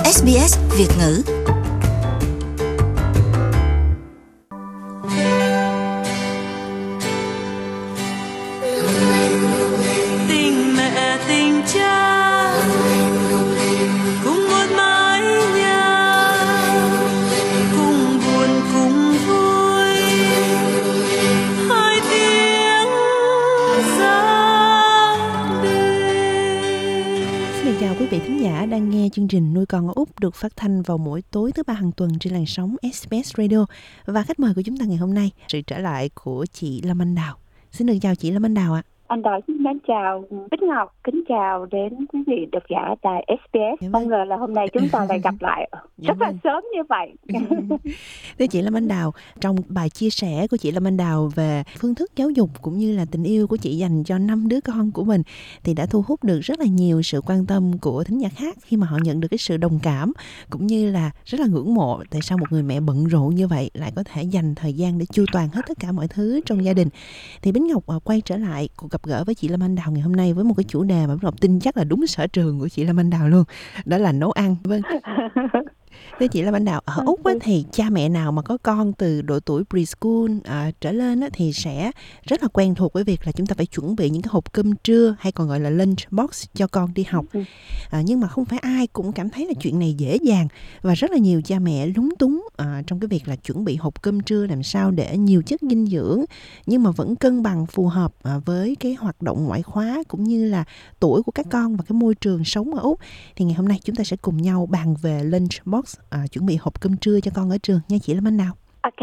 SBS Việt ngữ. Tình mẹ tình cha cùng một mái nhà, cùng buồn cùng vui, hai tiếng gia đình. Xin chào quý vị thính giả đang nghe chương trình Nuôi con ở Úc được phát thanh vào mỗi tối thứ ba hàng tuần trên làn sóng SBS Radio. Và khách mời của chúng ta ngày hôm nay, sự trở lại của chị Lâm Anh Đào. Xin được chào chị Lâm Anh Đào ạ. Anh Đào xin mến chào Bích Ngọc, kính chào đến quý vị độc giả tại SBS. Không ngờ là hôm nay chúng ta lại gặp lại rất là sớm như vậy. Thưa chị Lâm Anh Đào, trong bài chia sẻ của chị Lâm Anh Đào về phương thức giáo dục cũng như là tình yêu của chị dành cho 5 đứa con của mình thì đã thu hút được rất là nhiều sự quan tâm của thính giả khác khi mà họ nhận được cái sự đồng cảm cũng như là rất là ngưỡng mộ tại sao một người mẹ bận rộn như vậy lại có thể dành thời gian để chu toàn hết tất cả mọi thứ trong gia đình. Thì Bích Ngọc quay trở lại cuộc gặp gỡ với chị Lâm Anh Đào ngày hôm nay với một cái chủ đề mà Bích Ngọc tin chắc là đúng sở trường của chị Lâm Anh Đào luôn, đó là nấu ăn. Vâng. Thưa chị Lâm Anh Đào, ở Úc thì cha mẹ nào mà có con từ độ tuổi preschool trở lên thì sẽ rất là quen thuộc với việc là chúng ta phải chuẩn bị những cái hộp cơm trưa hay còn gọi là lunch box cho con đi học. Nhưng mà không phải ai cũng cảm thấy là chuyện này dễ dàng và rất là nhiều cha mẹ lúng túng trong cái việc là chuẩn bị hộp cơm trưa làm sao để nhiều chất dinh dưỡng nhưng mà vẫn cân bằng phù hợp với cái hoạt động ngoại khóa cũng như là tuổi của các con và cái môi trường sống ở Úc. Thì ngày hôm nay chúng ta sẽ cùng nhau bàn về lunch box, chuẩn bị hộp cơm trưa cho con ở trường nha chị Lâm Anh Đào. Ok.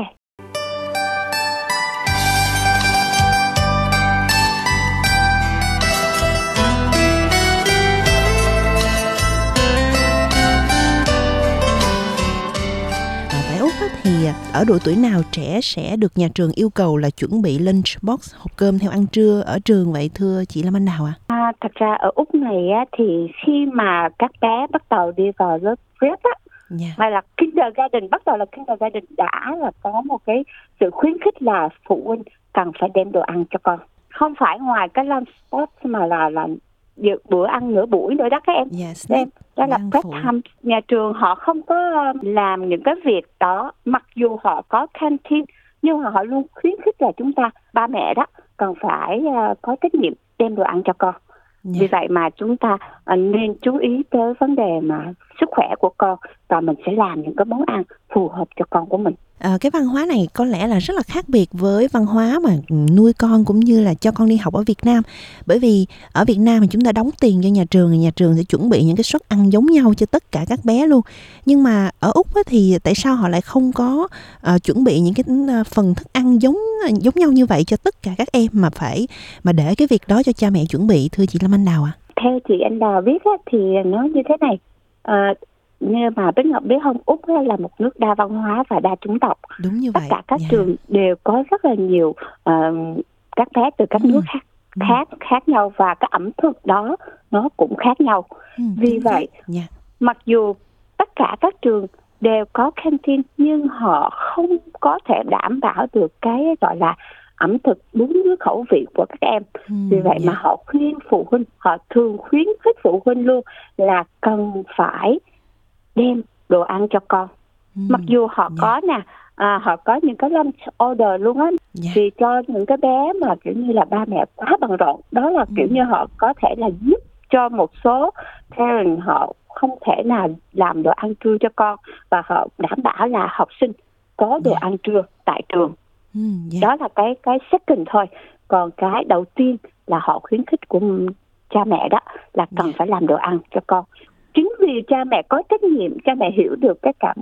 Tại Úc thì ở độ tuổi nào trẻ sẽ được nhà trường yêu cầu là chuẩn bị lunch box, hộp cơm theo ăn trưa ở trường vậy thưa chị Lâm Anh Đào ạ? Thật ra ở Úc này thì khi mà các bé bắt đầu đi vào lớp prep hay là kindergarten, bắt đầu là kindergarten đã là có một cái sự khuyến khích là phụ huynh cần phải đem đồ ăn cho con. Không phải ngoài cái lunch box mà là bữa ăn nửa buổi nữa đó các em. Đó là prep time. Nhà trường họ không có làm những cái việc đó, mặc dù họ có canteen nhưng mà họ luôn khuyến khích là chúng ta, ba mẹ đó, cần phải có trách nhiệm đem đồ ăn cho con. Vì vậy mà chúng ta nên chú ý tới vấn đề mà sức khỏe của con và mình sẽ làm những cái món ăn phù hợp cho con của mình. Cái văn hóa này có lẽ là rất là khác biệt với văn hóa mà nuôi con cũng như là cho con đi học ở Việt Nam. Bởi vì ở Việt Nam thì chúng ta đóng tiền cho nhà trường sẽ chuẩn bị những cái suất ăn giống nhau cho tất cả các bé luôn. Nhưng mà ở Úc thì tại sao họ lại không có chuẩn bị những cái phần thức ăn giống nhau như vậy cho tất cả các em mà để cái việc đó cho cha mẹ chuẩn bị thưa chị Lâm Anh Đào ạ? Theo chị Anh Đào biết thì nó như thế này. Như mà Bích Ngọc biết không, Úc là một nước đa văn hóa và đa chủng tộc. Đúng như vậy. Tất cả các trường đều có rất là nhiều các bé từ các nước khác nhau và cái ẩm thực đó nó cũng khác nhau. Vì vậy, mặc dù tất cả các trường đều có canteen nhưng họ không có thể đảm bảo được cái gọi là ẩm thực đúng với khẩu vị của các em. Vì vậy mà họ thường khuyến khích phụ huynh luôn là cần phải đem đồ ăn cho con. Mặc dù họ họ có những cái lunch order luôn á, vì cho những cái bé mà kiểu như là ba mẹ quá bận rộn, đó là kiểu như họ có thể là giúp cho một số parent họ không thể nào làm đồ ăn trưa cho con và họ đảm bảo là học sinh có đồ ăn trưa tại trường. Đó là cái second thôi. Còn cái đầu tiên là họ khuyến khích của cha mẹ đó là cần phải làm đồ ăn cho con. Chính vì cha mẹ có trách nhiệm, cha mẹ hiểu được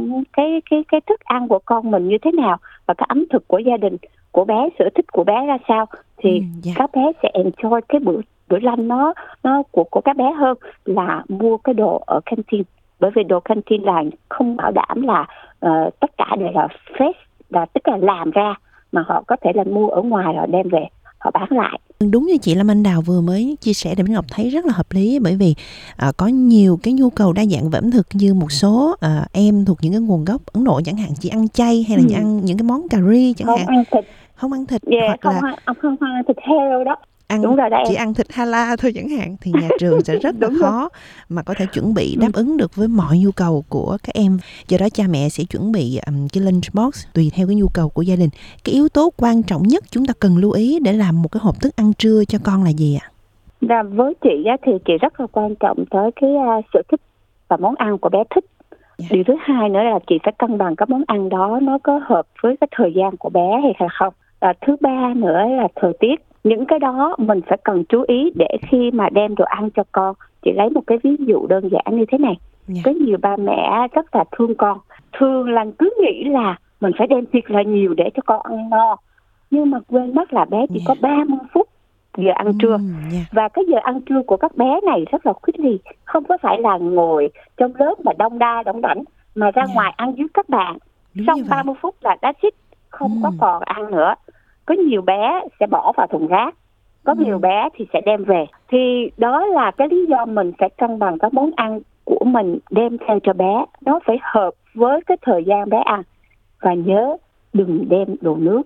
cái thức ăn của con mình như thế nào và cái ẩm thực của gia đình của bé, sở thích của bé ra sao thì các bé sẽ enjoy cái bữa lunch nó của các bé hơn là mua cái đồ ở canteen. Bởi vì đồ canteen là không bảo đảm là tất cả đều là fresh, là tức là làm ra, mà họ có thể là mua ở ngoài rồi đem về họ bán lại. Đúng như chị Lâm Anh Đào vừa mới chia sẻ thì Bích Ngọc thấy rất là hợp lý, bởi vì có nhiều cái nhu cầu đa dạng về ẩm thực như một số em thuộc những cái nguồn gốc Ấn Độ chẳng hạn chỉ ăn chay hay là ăn những cái món cà ri chẳng hạn. Không ăn thịt. Không ăn thịt. Không ăn thịt heo đó. ăn đúng rồi đó, chỉ ăn thịt halal thôi chẳng hạn, thì nhà trường sẽ rất là khó mà có thể chuẩn bị đáp ứng được với mọi nhu cầu của các em. Do đó cha mẹ sẽ chuẩn bị cái lunch box tùy theo cái nhu cầu của gia đình. Cái yếu tố quan trọng nhất chúng ta cần lưu ý để làm một cái hộp thức ăn trưa cho con là gì ạ? Với chị thì chị rất là quan trọng tới cái sở thích và món ăn của bé thích. Điều thứ hai nữa là chị phải cân bằng cái món ăn đó nó có hợp với cái thời gian của bé hay không. Thứ ba nữa là thời tiết. Những cái đó mình phải cần chú ý để khi mà đem đồ ăn cho con. Chị lấy một cái ví dụ đơn giản như thế này. Có nhiều ba mẹ rất là thương con. Thường là cứ nghĩ là mình phải đem thiệt là nhiều để cho con ăn no. Nhưng mà quên mất là bé chỉ có 30 phút giờ ăn trưa. Và cái giờ ăn trưa của các bé này rất là khuyết liệt. Không có phải là ngồi trong lớp mà đông đảnh mà ra ngoài ăn với các bạn. Xong 30 phút là đã xích, không có còn ăn nữa. Có nhiều bé sẽ bỏ vào thùng rác, có nhiều bé thì sẽ đem về. Thì đó là cái lý do mình phải cân bằng các món ăn của mình đem theo cho bé. Nó phải hợp với cái thời gian bé ăn. Và nhớ đừng đem đồ nước.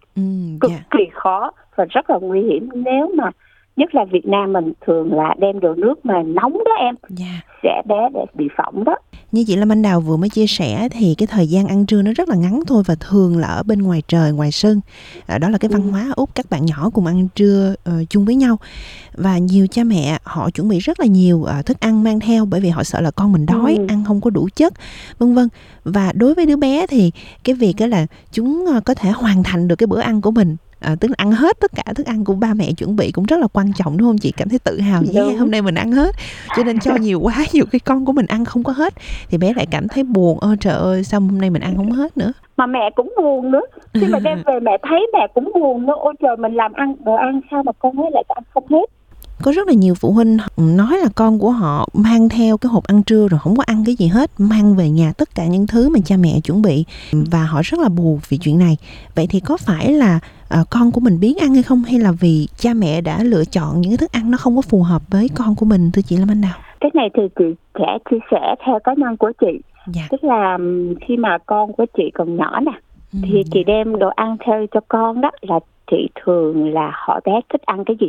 Cực kỳ khó và rất là nguy hiểm nếu mà nhất là Việt Nam mình thường là đem đồ nước mà nóng đó em, sẽ bé để bị phỏng đó. Như chị Lâm Anh Đào vừa mới chia sẻ thì cái thời gian ăn trưa nó rất là ngắn thôi, và thường là ở bên ngoài trời, ngoài sân. Đó là cái văn hóa Úc, các bạn nhỏ cùng ăn trưa chung với nhau. Và nhiều cha mẹ họ chuẩn bị rất là nhiều thức ăn mang theo, bởi vì họ sợ là con mình đói, ăn không có đủ chất, vân vân. Và đối với đứa bé thì cái việc đó là chúng có thể hoàn thành được cái bữa ăn của mình, tức là ăn hết tất cả thức ăn của ba mẹ chuẩn bị cũng rất là quan trọng, đúng không chị? Cảm thấy tự hào, hôm nay mình ăn hết. Cho nên cho nhiều quá, nhiều cái con của mình ăn không có hết thì bé lại cảm thấy buồn. Trời ơi, sao hôm nay mình ăn không hết nữa. Mà mẹ cũng buồn nữa. Khi mà đem về mẹ thấy mẹ cũng buồn nữa. Ôi trời, mình làm đồ ăn sao mà con ấy lại ăn không hết. Có rất là nhiều phụ huynh nói là con của họ mang theo cái hộp ăn trưa rồi không có ăn cái gì hết, mang về nhà tất cả những thứ mà cha mẹ chuẩn bị, và họ rất là buồn vì chuyện này. Vậy thì có phải là con của mình biếng ăn hay không, hay là vì cha mẹ đã lựa chọn những cái thức ăn nó không có phù hợp với con của mình, thưa chị Lâm Anh Đào? Cái này thì chị sẽ chia sẻ theo cá nhân của chị. Tức là khi mà con của chị còn nhỏ nè, thì chị đem đồ ăn theo cho con đó, là chị thường là hỏi bé thích ăn cái gì.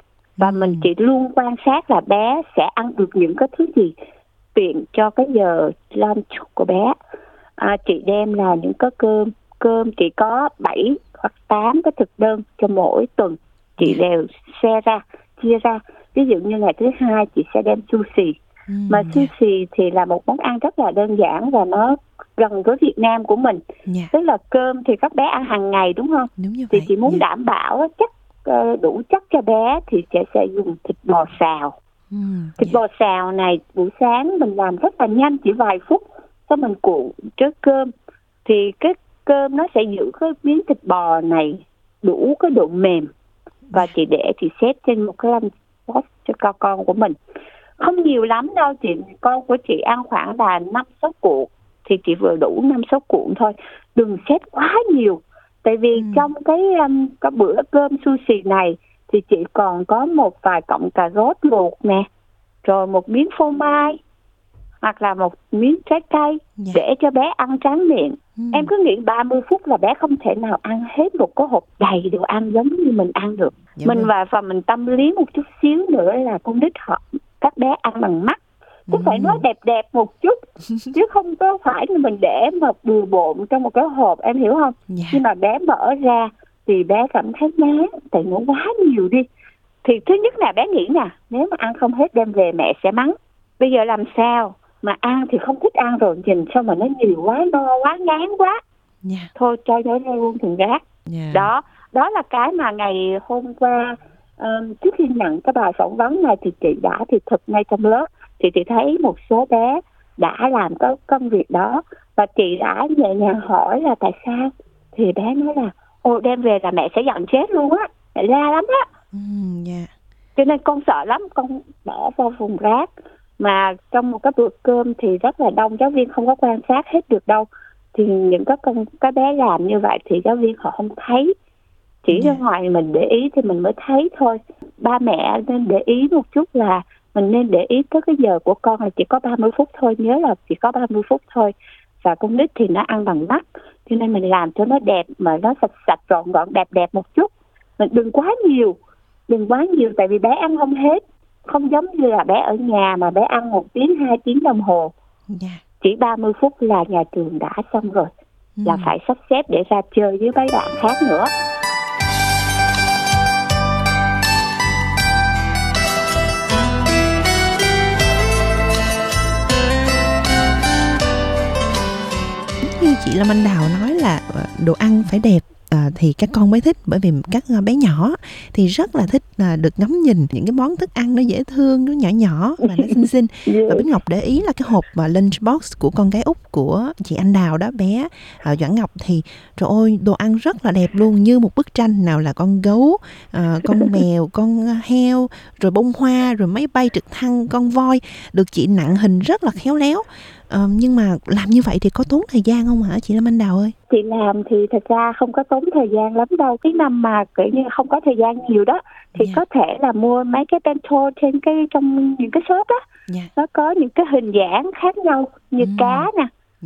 Và chị luôn quan sát là bé sẽ ăn được những cái thứ gì tiện cho cái giờ lunch của bé. Chị đem là những cái cơm chị có 7 hoặc 8 cái thực đơn cho mỗi tuần. Chị đều chia ra. Ví dụ như ngày thứ hai chị sẽ đem sushi. Mà sushi thì là một món ăn rất là đơn giản và nó gần với Việt Nam của mình. Tức là cơm thì các bé ăn hàng ngày, đúng không? Đúng như thì vậy. chị muốn đảm bảo chắc đủ chất cho bé thì sẽ dùng thịt bò xào. Thịt bò xào này buổi sáng mình làm rất là nhanh, chỉ vài phút, xong mình cuộn trước cơm. Thì cái cơm nó sẽ giữ cái miếng thịt bò này đủ cái độ mềm. Và chị để chị xếp trên một cái lunch box cho con của mình. Không nhiều lắm đâu chị, con của chị ăn khoảng là 5-6 cuộn thì chị vừa đủ 5-6 cuộn thôi. Đừng xếp quá nhiều. Tại vì trong cái bữa cơm sushi này thì chị còn có một vài cọng cà rốt luộc nè, rồi một miếng phô mai hoặc là một miếng trái cây để cho bé ăn tráng miệng. Em cứ nghĩ 30 phút là bé không thể nào ăn hết một cái hộp đầy đồ ăn giống như mình ăn được. Mình và mình tâm lý một chút xíu nữa là con nít các bé ăn bằng mắt. Chứ phải nói đẹp một chút, chứ không có phải là mình để mà bừa bộn trong một cái hộp, em hiểu không? Khi mà bé mở ra thì bé cảm thấy ngán, tại nó quá nhiều đi. Thì thứ nhất là bé nghĩ nè, nếu mà ăn không hết đem về mẹ sẽ mắng. Bây giờ làm sao mà ăn thì không thích ăn rồi, nhìn sao mà nó nhiều quá, no quá, ngán quá. Thôi cho nó ra luôn thùng rác. Đó là cái mà ngày hôm qua trước khi nhận cái bài phỏng vấn này thì chị đã thực ngay trong lớp. Thì chị thấy một số bé đã làm cái công việc đó, và chị đã nhẹ nhàng hỏi là tại sao. Thì bé nói là đem về là mẹ sẽ giận chết luôn á, mẹ la lắm á. Cho nên con sợ lắm, con bỏ vào thùng rác. Mà trong một cái bữa cơm thì rất là đông, giáo viên không có quan sát hết được đâu. Thì những cái bé làm như vậy thì giáo viên họ không thấy. Chỉ ra ngoài mình để ý thì mình mới thấy thôi. Ba mẹ nên để ý một chút là mình nên để ý tới cái giờ của con là chỉ có 30 phút thôi. Nhớ là chỉ có 30 phút thôi. Và con nít thì nó ăn bằng mắt, cho nên mình làm cho nó đẹp, mà nó sạch gọn đẹp một chút. Mình đừng quá nhiều. đừng quá nhiều, tại vì bé ăn không hết. Không giống như là bé ở nhà mà bé ăn 1 tiếng 2 tiếng đồng hồ. Chỉ 30 phút là nhà trường đã xong rồi. Là phải sắp xếp để ra chơi với mấy bạn khác nữa. Như chị Lâm Anh Đào nói là đồ ăn phải đẹp thì các con mới thích, bởi vì các bé nhỏ thì rất là thích được ngắm nhìn những cái món thức ăn nó dễ thương, nó nhỏ nhỏ và nó xinh xinh. Và Bích Ngọc để ý là cái hộp lunchbox của con gái út của chị Anh Đào đó, bé Doãn Ngọc, thì trời ơi đồ ăn rất là đẹp luôn, như một bức tranh, nào là con gấu, con mèo, con heo, rồi bông hoa, rồi máy bay trực thăng, con voi, được chị nặng hình rất là khéo léo. Nhưng mà làm như vậy thì có tốn thời gian không hả chị Lâm Anh Đào ơi? Chị làm thì thật ra không có tốn thời gian lắm đâu. Cái năm mà kiểu như không có thời gian nhiều đó thì có thể là mua mấy cái bento trên trong những cái shop đó. Nó có những cái hình dáng khác nhau như cá nè,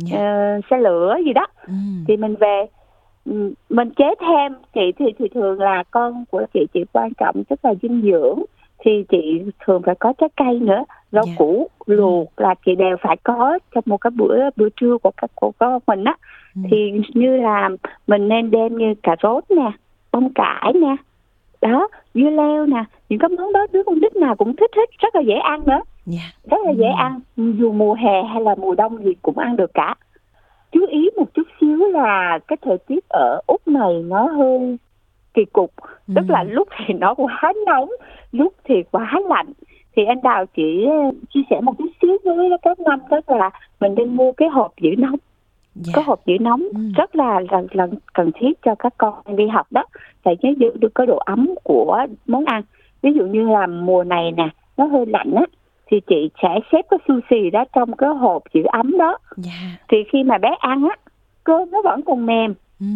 xe lửa gì đó. Thì mình về mình chế thêm. Chị thì thường là con của chị quan trọng tức là dinh dưỡng, thì chị thường phải có trái cây nữa, rau củ luộc là chị đều phải có trong một cái bữa trưa của con mình á. Thì như là mình nên đem như cà rốt nè, bông cải nè, đó, dưa leo nè, những cái món đó đứa con nít nào cũng thích hết, rất là dễ ăn nữa. Rất là dễ ăn, dù mùa hè hay là mùa đông gì cũng ăn được cả. Chú ý một chút xíu là cái thời tiết ở Úc này nó hơi kỳ cục, tức là lúc thì nó quá nóng, lúc thì quá lạnh. Thì anh Đào chỉ chia sẻ một chút xíu với các năm, tức là mình nên mua cái hộp giữ nóng. Có hộp giữ nóng rất là cần thiết cho các con đi học đó, để giữ được cái độ ấm của món ăn. Ví dụ như là mùa này nè, nó hơi lạnh á, thì chị sẽ xếp cái sushi đó trong cái hộp giữ ấm đó. Thì khi mà bé ăn á, cơm nó vẫn còn mềm,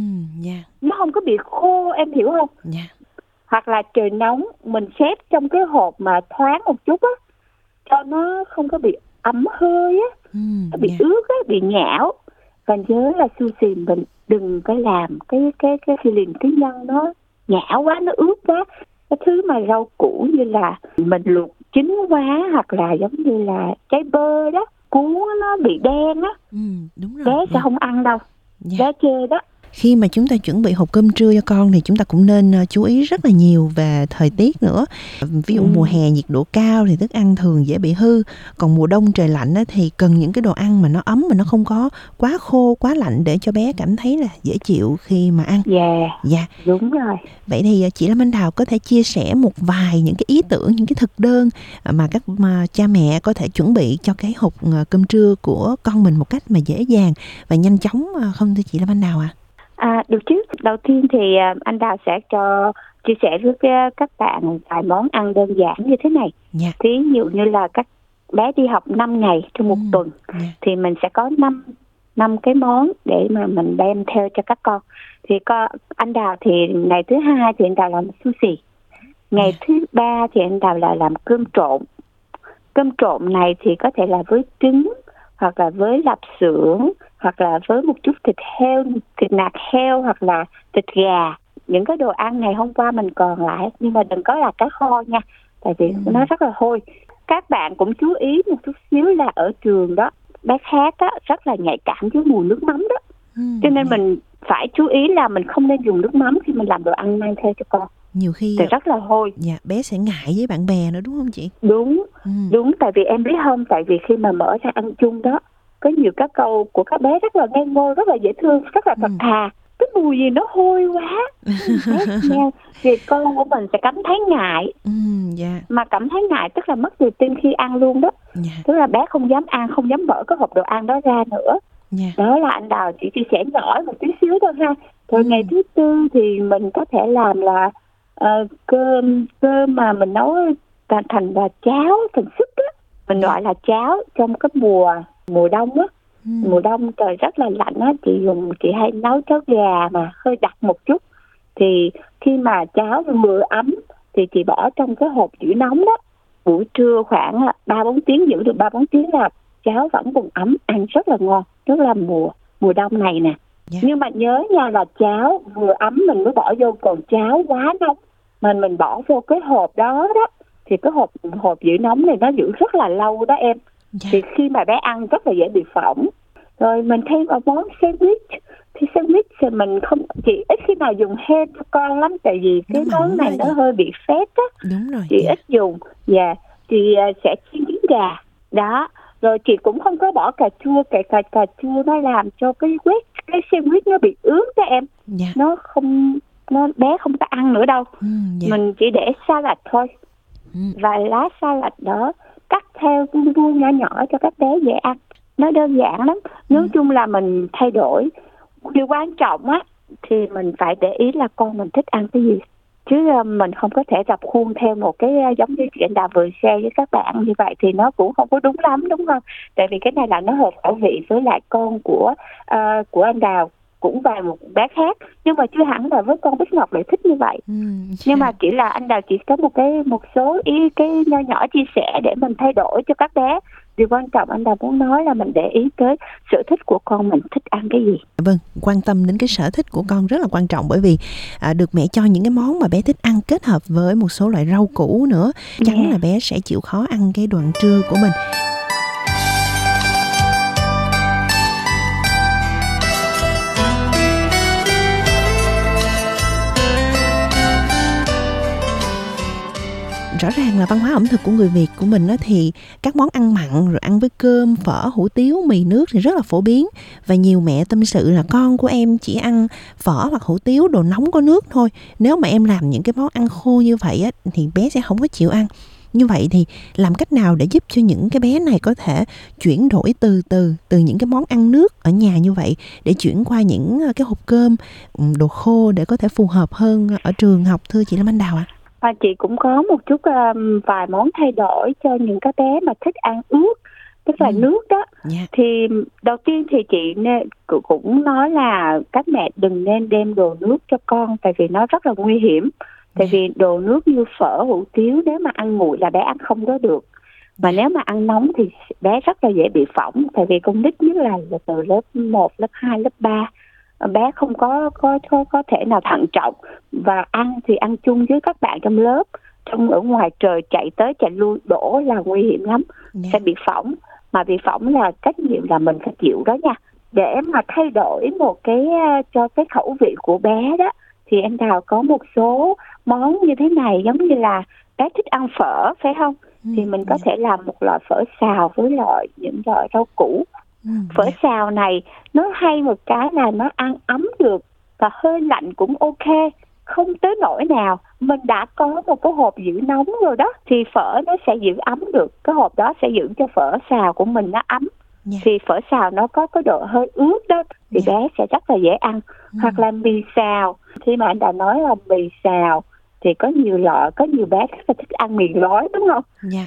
nó không có bị khô, em hiểu không? Hoặc là trời nóng, mình xếp trong cái hộp mà thoáng một chút á, cho nó không có bị ấm hơi á, nó bị ướt á, bị nhão. Và nhớ là sushi mình đừng có làm cái feeling cái nhân nó nhão quá, nó ướt quá. Cái thứ mà rau củ như là mình luộc chín quá, hoặc là giống như là trái bơ đó, cuốn nó bị đen á, đúng rồi. Bé sẽ không ăn đâu, bé chê đó. Khi mà chúng ta chuẩn bị hộp cơm trưa cho con thì chúng ta cũng nên chú ý rất là nhiều về thời tiết nữa. Ví dụ mùa hè nhiệt độ cao thì thức ăn thường dễ bị hư. Còn mùa đông trời lạnh thì cần những cái đồ ăn mà nó ấm, mà nó không có quá khô, quá lạnh, để cho bé cảm thấy là dễ chịu khi mà ăn. Đúng rồi. Vậy thì chị Lâm Anh Đào có thể chia sẻ một vài những cái ý tưởng, những cái thực đơn mà các cha mẹ có thể chuẩn bị cho cái hộp cơm trưa của con mình một cách mà dễ dàng và nhanh chóng không thưa chị Lâm Anh Đào ạ? Được chứ. Đầu tiên thì anh Đào sẽ chia sẻ với các bạn vài món ăn đơn giản như thế này. Thí dụ như là các bé đi học 5 ngày trong một tuần, thì mình sẽ có 5 cái món để mà mình đem theo cho các con. Thì anh Đào thì ngày thứ 2 thì anh Đào làm sushi. Ngày thứ 3 thì anh Đào là làm cơm trộn. Cơm trộn này thì có thể là với trứng, hoặc là với lạp xưởng, hoặc là với một chút thịt heo, thịt nạc heo, hoặc là thịt gà. Những cái đồ ăn ngày hôm qua mình còn lại, nhưng mà đừng có là cá kho nha, tại vì nó rất là hôi. Các bạn cũng chú ý một chút xíu là ở trường đó, bé khác á, rất là nhạy cảm với mùi nước mắm đó. Cho nên mình phải chú ý là mình không nên dùng nước mắm khi mình làm đồ ăn mang theo cho con. Nhiều khi thì rất là hôi. Bé sẽ ngại với bạn bè nữa đúng không chị? Đúng, tại vì em biết không, tại vì khi mà mở ra ăn chung đó, có nhiều các câu của các bé rất là ngây ngô, rất là dễ thương, rất là thật thà. Cái mùi gì nó hôi quá. Thì con của mình sẽ cảm thấy ngại. Mà cảm thấy ngại tức là mất tự tin khi ăn luôn đó. Tức là bé không dám ăn, không dám mở cái hộp đồ ăn đó ra nữa. Đó là anh Đào chỉ chia sẻ nhỏ một tí xíu thôi ha. Rồi ngày thứ 4 thì mình có thể làm là cơm mà mình nấu thành là cháo, thành súp á. Mình gọi là cháo trong cái mùa đông á. Mùa đông trời rất là lạnh á, chị hay nấu cháo gà mà hơi đặc một chút. Thì khi mà cháo vừa ấm thì chị bỏ trong cái hộp giữ nóng đó. Buổi trưa khoảng 3-4 tiếng, giữ được 3-4 tiếng là cháo vẫn còn ấm, ăn rất là ngon. Rất là mùa đông này nè. Nhưng mà nhớ nha, là cháo vừa ấm mình mới bỏ vô, còn cháo quá nóng mình bỏ vô cái hộp đó đó, thì cái hộp giữ nóng này nó giữ rất là lâu đó em. Thì khi mà bé ăn rất là dễ bị phỏng. Rồi mình thêm vào món sandwich, thì sandwich thì mình không, chị ít khi nào dùng hem cho con lắm, tại vì cái món này nó hơi bị fat á. Đúng rồi. Chị ít dùng. Chị sẽ chiên trứng gà đó. Rồi chị cũng không có bỏ cà chua, cà chua nó làm cho cái sandwich nó bị ướt đó em. Nó bé không có ăn nữa đâu. Mình chỉ để salad thôi. Và lá salad đó cắt theo vuông vuông nhỏ nhỏ cho các bé dễ ăn. Nó đơn giản lắm. Nói chung là mình thay đổi. Điều quan trọng á thì mình phải để ý là con mình thích ăn cái gì, chứ mình không có thể dập khuôn theo một cái giống như chị Anh Đào vừa share với các bạn như vậy thì nó cũng không có đúng lắm, đúng không? Tại vì cái này là nó hợp khẩu vị với lại con của anh Đào cũng và một bé khác, nhưng mà chưa hẳn là với con Bích Ngọc lại thích như vậy. Nhưng mà chỉ là anh Đào chỉ có một số ý cái nho nhỏ chia sẻ để mình thay đổi cho các bé. Điều quan trọng anh Đào muốn nói là mình để ý tới sở thích của con mình thích ăn cái gì. Vâng, quan tâm đến cái sở thích của con rất là quan trọng, bởi vì được mẹ cho những cái món mà bé thích ăn kết hợp với một số loại rau củ nữa, chắc chắn là bé sẽ chịu khó ăn cái đoạn trưa của mình. Rõ ràng là văn hóa ẩm thực của người Việt của mình đó, thì các món ăn mặn rồi ăn với cơm, phở, hủ tiếu, mì nước thì rất là phổ biến. Và nhiều mẹ tâm sự là con của em chỉ ăn phở hoặc hủ tiếu đồ nóng có nước thôi. Nếu mà em làm những cái món ăn khô như vậy á, thì bé sẽ không có chịu ăn. Như vậy thì làm cách nào để giúp cho những cái bé này có thể chuyển đổi từ những cái món ăn nước ở nhà như vậy để chuyển qua những cái hộp cơm, đồ khô để có thể phù hợp hơn ở trường học, thưa chị Lâm Anh Đào ạ? Chị cũng có một chút vài món thay đổi cho những cái bé mà thích ăn ướt, tức là nước đó. Thì đầu tiên thì chị cũng nói là các mẹ đừng nên đem đồ nước cho con, tại vì nó rất là nguy hiểm. Tại vì đồ nước như phở, hủ tiếu nếu mà ăn nguội là bé ăn không có được. Mà nếu mà ăn nóng thì bé rất là dễ bị phỏng, tại vì con nít nhất là từ lớp 1, lớp 2, lớp 3. Bé không có thể nào thận trọng và ăn thì ăn chung với các bạn trong lớp, ở ngoài trời chạy tới chạy lui đổ là nguy hiểm lắm, sẽ bị phỏng. Mà bị phỏng là trách nhiệm là mình phải chịu đó nha. Để mà thay đổi một cái cho cái khẩu vị của bé đó thì anh Đào có một số món như thế này, giống như là bé thích ăn phở phải không? Thì mình có thể làm một loại phở xào với những loại rau củ. Phở xào này nó hay một cái là nó ăn ấm được và hơi lạnh cũng ok, không tới nỗi nào. Mình đã có một cái hộp giữ nóng rồi đó, thì phở nó sẽ giữ ấm được. Cái hộp đó sẽ giữ cho phở xào của mình nó ấm. Thì phở xào nó có cái độ hơi ướt đó thì bé sẽ rất là dễ ăn. Hoặc là mì xào, khi mà anh đã nói là mì xào thì có nhiều loại, có nhiều bé rất là thích ăn mì gói, đúng không?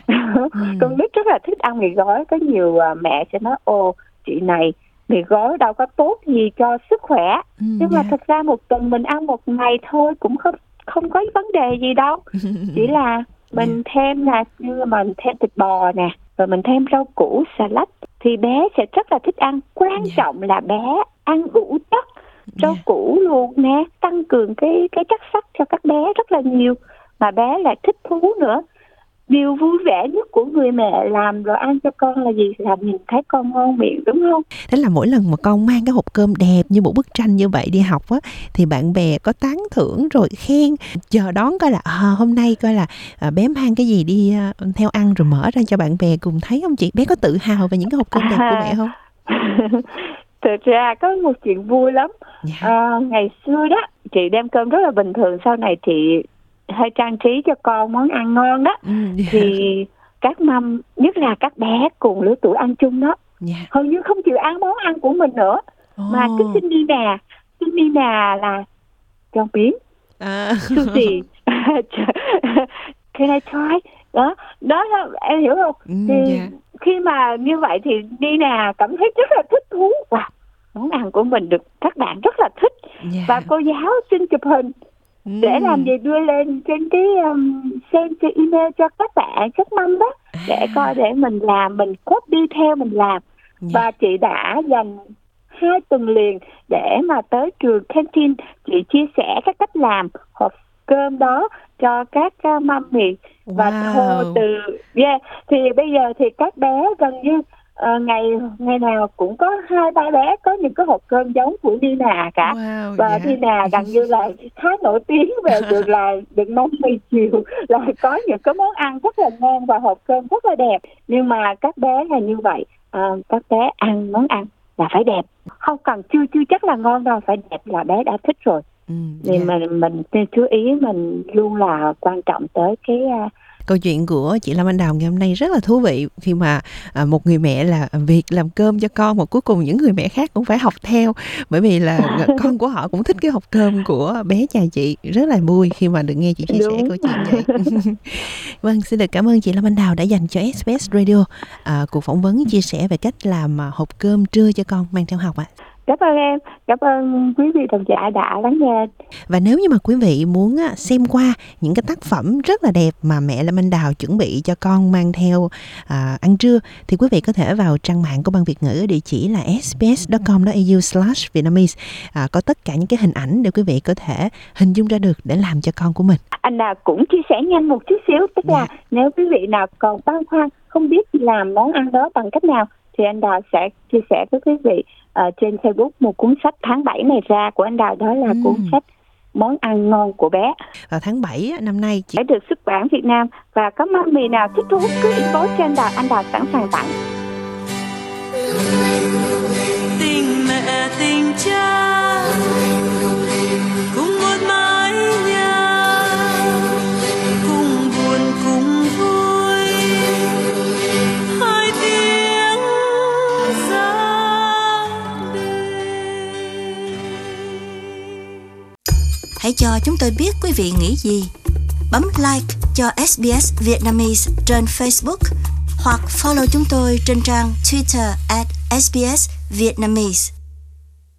Con nít rất là thích ăn mì gói. Có nhiều mẹ sẽ nói chị này, mì gói đâu có tốt gì cho sức khỏe. Nhưng mà thật ra một tuần mình ăn một ngày thôi cũng không có vấn đề gì đâu. Chỉ là mình thêm như mình thêm thịt bò nè, rồi mình thêm rau củ, salad thì bé sẽ rất là thích ăn. Quan trọng là bé ăn đủ chất, rau củ luôn nè, tăng cường cái chất sắt cho các bé rất là nhiều, mà bé lại thích thú nữa. Điều vui vẻ nhất của người mẹ làm rồi ăn cho con là gì? Là nhìn thấy con ngon miệng, đúng không? Thế là mỗi lần mà con mang cái hộp cơm đẹp như một bức tranh như vậy đi học á, thì bạn bè có tán thưởng rồi khen, chờ đón coi là hôm nay coi là bé mang cái gì đi theo ăn, rồi mở ra cho bạn bè cùng thấy không chị? Bé có tự hào về những cái hộp cơm đẹp của mẹ không? Thực ra có một chuyện vui lắm. Ngày xưa đó chị đem cơm rất là bình thường, sau này chị hay trang trí cho con món ăn ngon đó. Thì các mâm, nhất là các bé cùng lứa tuổi ăn chung đó, hầu như không chịu ăn món ăn của mình nữa, mà cứ xin đi nà là cho miếng sushi can I try đó là em hiểu không? Thì khi mà như vậy thì đi nà cảm thấy rất là thích thú, món ăn của mình được các bạn rất là thích. Và cô giáo xin chụp hình để làm gì đưa lên trên cái send trên email cho các bạn, các mâm đó, để coi, để mình làm, mình copy theo mình làm. Và chị đã dành 2 tuần liền để mà tới trường canteen chị chia sẻ các cách làm hộp cơm đó cho các mummy và thô từ thì bây giờ thì các bé gần như ngày nào cũng có 2-3 bé có những cái hộp cơm giống của Nina cả. Và Nina gần như là khá nổi tiếng về được nấu mì chiều, là có những cái món ăn rất là ngon và hộp cơm rất là đẹp. Nhưng mà các bé là như vậy, các bé ăn món ăn là phải đẹp, không cần chưa chắc là ngon đâu, phải đẹp là bé đã thích rồi. Nên mình chú ý, mình luôn là quan trọng tới cái câu chuyện của chị Lâm Anh Đào ngày hôm nay rất là thú vị, khi mà một người mẹ là việc làm cơm cho con mà cuối cùng những người mẹ khác cũng phải học theo, bởi vì là con của họ cũng thích cái hộp cơm của bé nhà chị. Rất là vui khi mà được nghe chị chia sẻ câu chuyện vậy. Vâng, xin được cảm ơn chị Lâm Anh Đào đã dành cho SBS Radio cuộc phỏng vấn chia sẻ về cách làm hộp cơm trưa cho con mang theo học ạ. Cảm ơn em, cảm ơn quý vị độc giả đã lắng nghe. Và nếu như mà quý vị muốn xem qua những cái tác phẩm rất là đẹp mà mẹ Lâm Anh Đào chuẩn bị cho con mang theo ăn trưa, thì quý vị có thể vào trang mạng của Ban Việt ngữ ở địa chỉ là sbs.com.au/Vietnamese. Có tất cả những cái hình ảnh để quý vị có thể hình dung ra được để làm cho con của mình. Anh Đào cũng chia sẻ nhanh một chút xíu, tức là nếu quý vị nào còn băn khoăn không biết làm món ăn đó bằng cách nào, thì anh Đào sẽ chia sẻ với quý vị trên Facebook một cuốn sách tháng 7 này ra của anh Đào, đó là cuốn sách Món ăn ngon của bé. Vào tháng 7 năm nay sẽ được xuất bản Việt Nam, và có mummy nào thích thú cứ inbox cho anh Đào sẵn sàng tặng. Tình mẹ tình cha cùng một mái nhà, cùng buồn cùng vui, hai tiếng gia đình. Hãy cho chúng tôi biết quý vị nghĩ gì. Bấm like cho SBS Vietnamese trên Facebook hoặc follow chúng tôi trên trang Twitter @SBS Vietnamese.